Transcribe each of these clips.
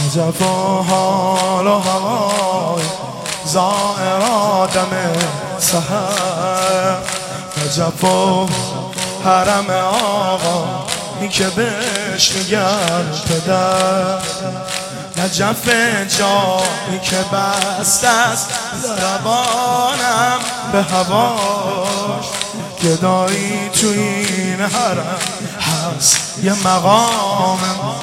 جفا حال و هوای زائر آدم سحر جفا حرم آقا این که بهش میگن پدر نجف جایی که بسته است زربانم به هواش گدایی تو این حرم هست یه مقام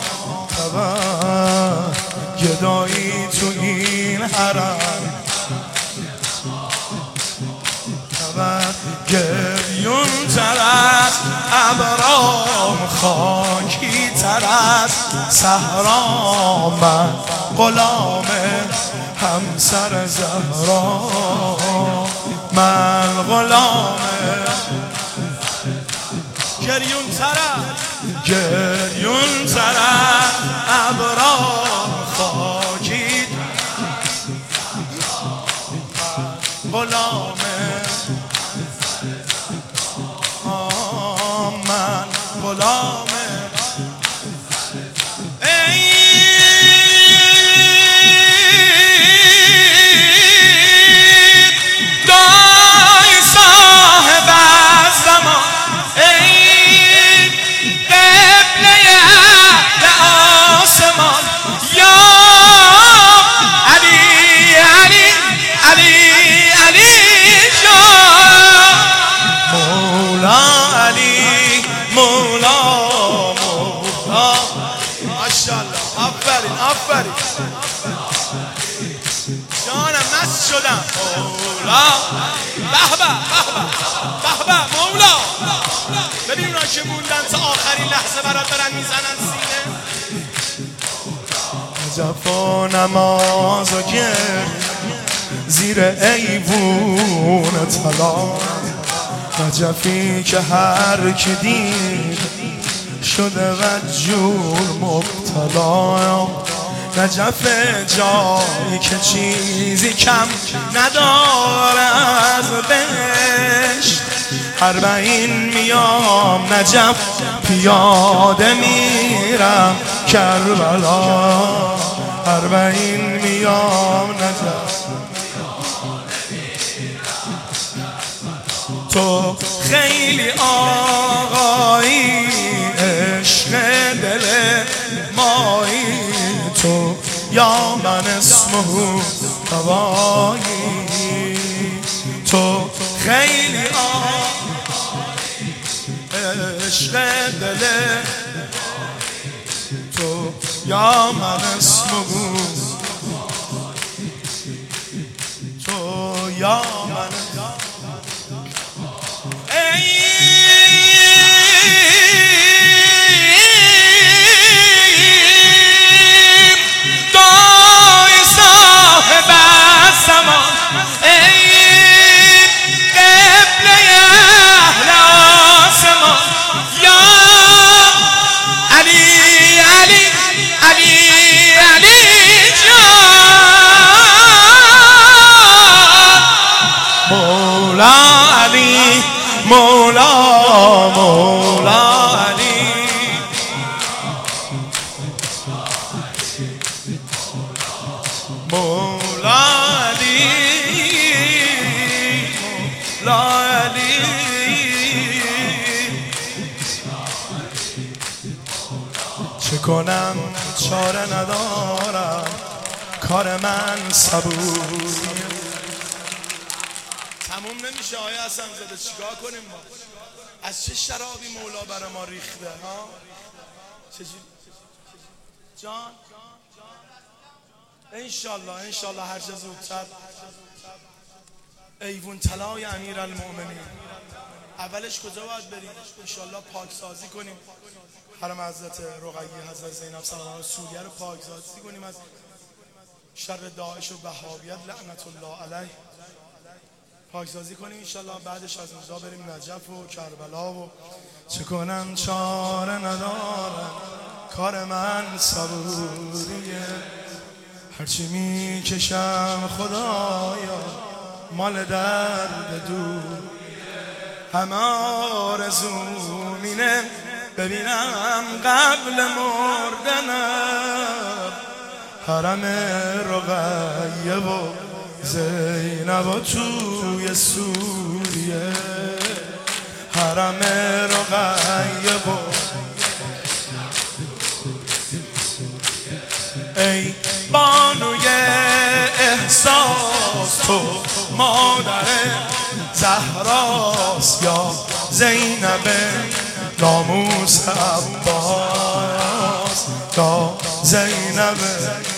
معتبر گدایی تو این حرم گریون تر از ابرام خاکی تر از صحرا من غلام همسر زهرا من غلام گریون تر از ابرام خاکی غلام من غلام دای صاحب الزمان ای قبله اهل آسمان یا علی علی علی علی جان مولا علی مولا مولا ماشاءالله آفرین جانم مست شدم مولا به به مولا ببین اونا که موندن تا آخرین لحظه برات دارن میزنن سینه جفا نماز و زیر ایوون طلا نجفی که هر کی دید شده و جور مبتلا نجف جایی که چیزی کم نداره از بهشت 40 میام نجف پیاده میرم کربلا 40 میام نجف تو خیلی آقایی عشق دل مایی تو یا من اسمه هوایی تو خیلی آقایی عشق دل تو یا من اسمه تو یا من دای صاحب الزمان ای قبله اهل آسمان یا علی علی علی علی جان مولا علی مولا علی مولا علی چه کنم چاره ندارم کار من صبوریه تموم نمیشه آیا حسن زاده چیکار کنیم ما از چه شرابی مولا برای ما ریخته ها چجوری جان انشالله هر چه زودتر ایوون طلای امیرالمؤمنین اولش کجا باید بریم انشالله پاکسازی کنیم حرم حضرت رقیه حضرت زینب سلام الله سوریه رو پاکسازی کنیم از شر داعش و وهابیت لعنت الله علیه پاکسازی کنیم انشالله بعدش از اونجا بریم نجف و کربلا و چه کنم چاره ندارم کار من صبوریه هرچی میکشم خدایا مال درد دور همه آرزوم اینه ببینم قبل مردنم حرم رقیه و زینب توی سوریه، حرم رقیه و ای بانوی احساس تو مادر زهراست یا زینب ناموس عباس یا زینب